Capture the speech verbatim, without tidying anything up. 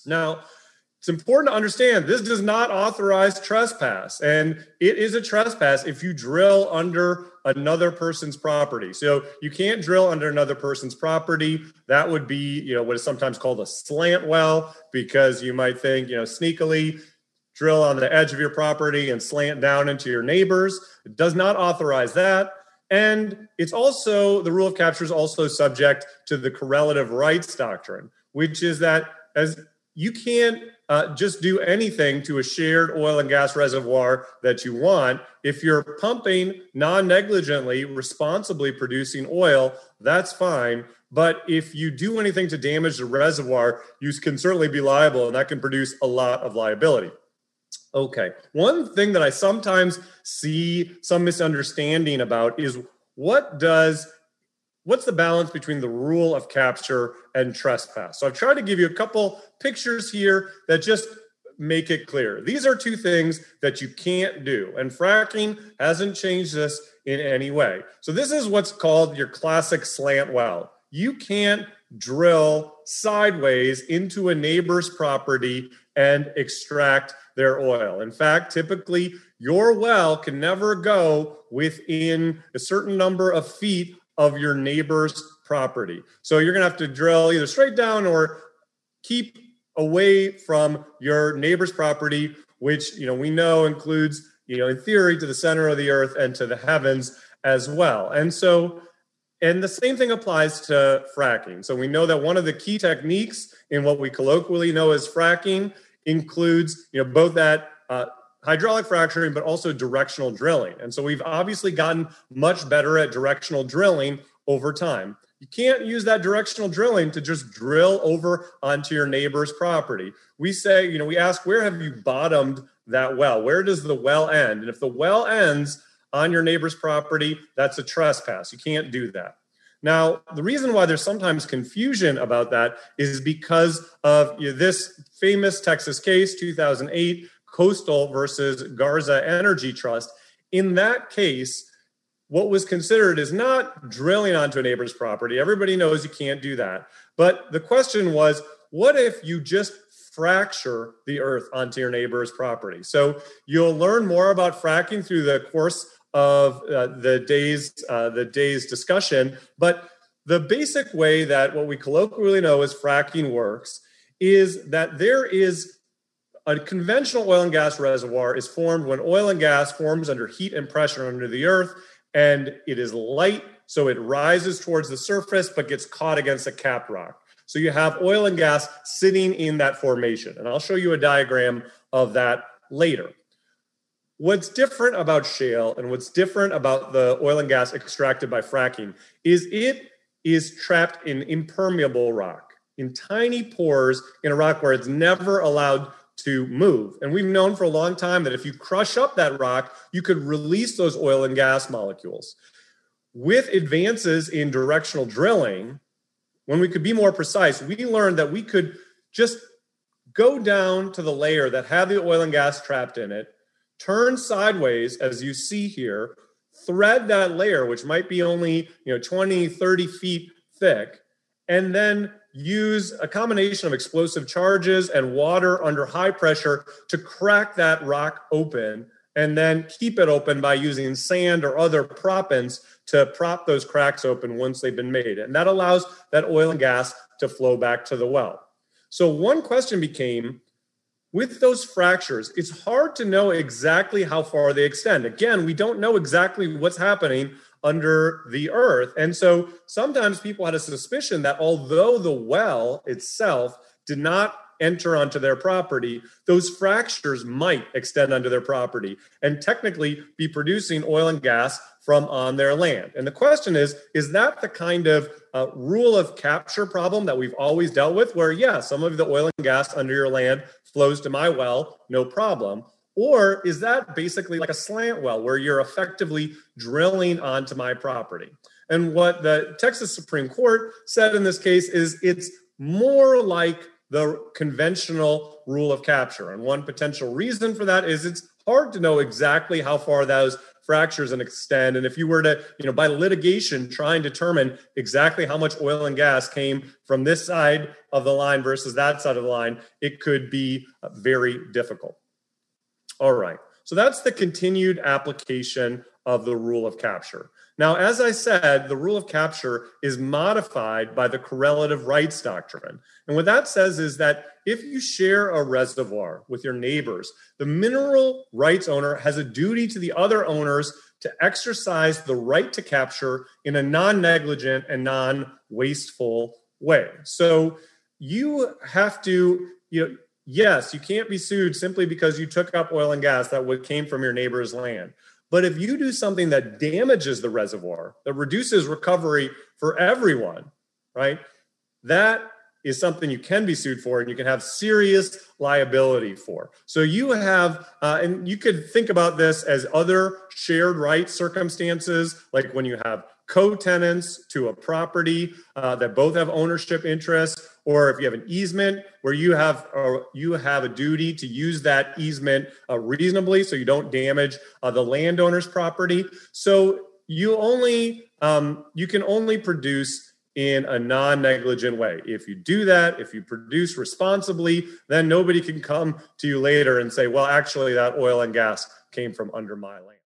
Now, it's important to understand this does not authorize trespass, and it is a trespass if you drill under another person's property. So you can't drill under another person's property. That would be, you know, what is sometimes called a slant well, because you might think, you know, sneakily drill on the edge of your property and slant down into your neighbors. It does not authorize that. And it's also, the rule of capture is also subject to the correlative rights doctrine, which is that as you can't uh, just do anything to a shared oil and gas reservoir that you want. If you're pumping non-negligently, responsibly producing oil, that's fine. But if you do anything to damage the reservoir, you can certainly be liable, and that can produce a lot of liability. Okay, one thing that I sometimes see some misunderstanding about is what does What's the balance between the rule of capture and trespass? So I've tried to give you a couple pictures here that just make it clear. These are two things that you can't do, and fracking hasn't changed this in any way. So this is what's called your classic slant well. You can't drill sideways into a neighbor's property and extract their oil. In fact, typically your well can never go within a certain number of feet of your neighbor's property. So you're going to have to drill either straight down or keep away from your neighbor's property, which, you know, we know includes, you know, in theory, to the center of the earth and to the heavens as well. And so, and the same thing applies to fracking. So we know that one of the key techniques in what we colloquially know as fracking includes, you know, both that uh, hydraulic fracturing, but also directional drilling. And so we've obviously gotten much better at directional drilling over time. You can't use that directional drilling to just drill over onto your neighbor's property. We say, you know, we ask, where have you bottomed that well? Where does the well end? And if the well ends on your neighbor's property, that's a trespass. You can't do that. Now, the reason why there's sometimes confusion about that is because of, you know, this famous Texas case, two thousand eight, Coastal versus Garza Energy Trust. In that case, what was considered is not drilling onto a neighbor's property. Everybody knows you can't do that. But the question was, what if you just fracture the earth onto your neighbor's property? So you'll learn more about fracking through the course of uh, the day's uh, the day's discussion. But the basic way that what we colloquially know as fracking works is that there is a conventional oil and gas reservoir is formed when oil and gas forms under heat and pressure under the earth, and it is light, so it rises towards the surface but gets caught against a capped rock. So you have oil and gas sitting in that formation, and I'll show you a diagram of that later. What's different about shale and what's different about the oil and gas extracted by fracking is it is trapped in impermeable rock, in tiny pores in a rock where it's never allowed to move. And we've known for a long time that if you crush up that rock, you could release those oil and gas molecules. With advances in directional drilling, when we could be more precise, we learned that we could just go down to the layer that had the oil and gas trapped in it, turn sideways, as you see here, thread that layer, which might be only, you know, twenty, thirty feet thick, and then use a combination of explosive charges and water under high pressure to crack that rock open, and then keep it open by using sand or other proppants to prop those cracks open once they've been made. And that allows that oil and gas to flow back to the well. So one question became, with those fractures, it's hard to know exactly how far they extend. Again, we don't know exactly what's happening under the earth. And so sometimes people had a suspicion that although the well itself did not enter onto their property, those fractures might extend onto their property and technically be producing oil and gas from on their land. And the question is, is that the kind of uh, rule of capture problem that we've always dealt with, where, yeah, some of the oil and gas under your land flows to my well, no problem? Or is that basically like a slant well where you're effectively drilling onto my property? And what the Texas Supreme Court said in this case is it's more like the conventional rule of capture. And one potential reason for that is it's hard to know exactly how far those fractures and extend. And if you were to, you know, by litigation, try and determine exactly how much oil and gas came from this side of the line versus that side of the line, it could be very difficult. All right. So that's the continued application of the rule of capture. Now, as I said, the rule of capture is modified by the correlative rights doctrine. And what that says is that if you share a reservoir with your neighbors, the mineral rights owner has a duty to the other owners to exercise the right to capture in a non-negligent and non-wasteful way. So you have to, you know, yes, you can't be sued simply because you took up oil and gas that came from your neighbor's land. But if you do something that damages the reservoir, that reduces recovery for everyone, right, that is something you can be sued for and you can have serious liability for. So you have, uh, and you could think about this as other shared rights circumstances, like when you have co-tenants to a property uh, that both have ownership interests, or if you have an easement where you have uh, you have a duty to use that easement uh, reasonably so you don't damage uh, the landowner's property. So you only um, you can only produce in a non-negligent way. If you do that, if you produce responsibly, then nobody can come to you later and say, well, actually, that oil and gas came from under my land.